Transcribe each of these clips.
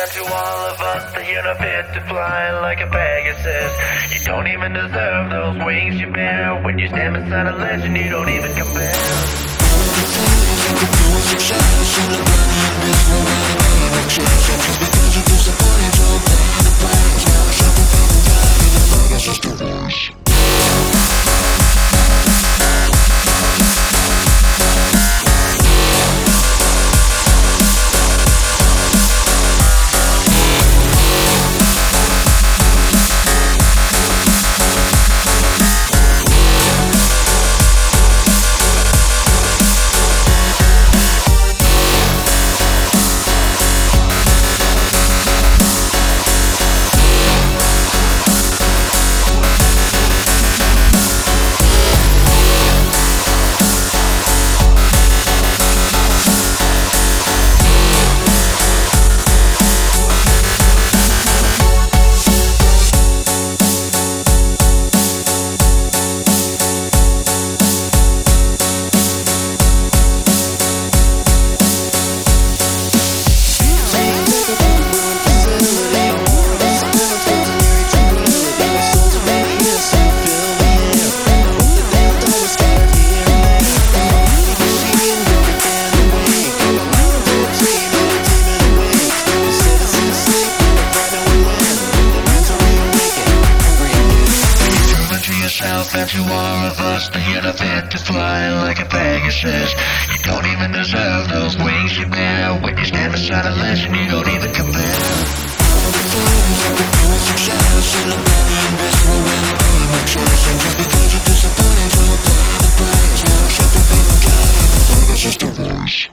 and to all of us that you're not fit to fly like a Pegasus. You don't even deserve those wings you bear. When you stand beside a legend, you don't even compare. That you are of us, that you're not fit to fly like a Pegasus. You don't even deserve those wings you bear. When you stand beside a legend, you don't even compare. Just a voice.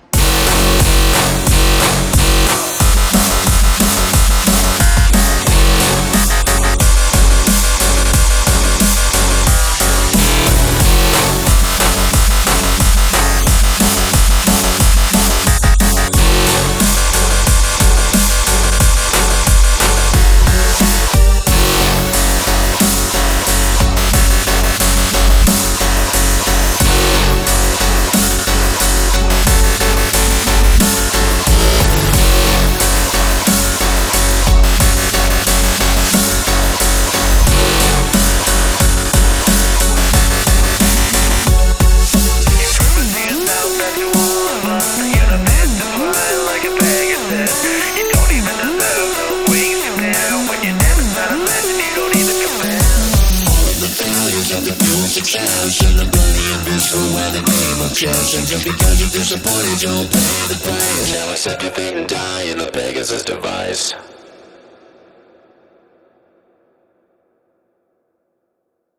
Celebrating this for where the name of chess. And just because you're disappointed, you'll pay the price. Now accept your fate and die in a Pegasus device.